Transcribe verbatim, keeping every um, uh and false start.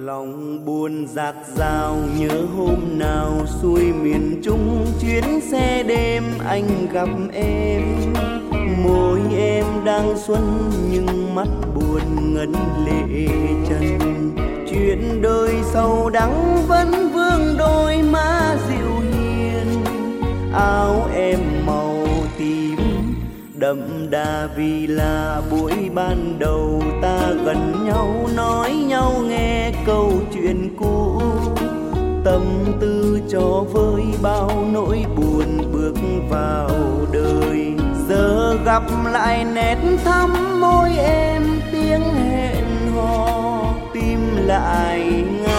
Lòng buồn dạt dào nhớ hôm nào xuôi miền Trung chuyến xe đêm anh gặp em. Môi em đang xuân nhưng mắt buồn ngấn lệ trần. Chuyện đời sầu đắng vẫn vương đôi má dịu hiền. Áo em màu tím đậm đà vì là buổi ban đầu ta gần nhau nói nhau nghe câu chuyện cũ. Tâm tư cho vơi bao nỗi buồn bước vào đời. Giờ gặp lại nét thắm môi em tiếng hẹn hò tim lại ngã.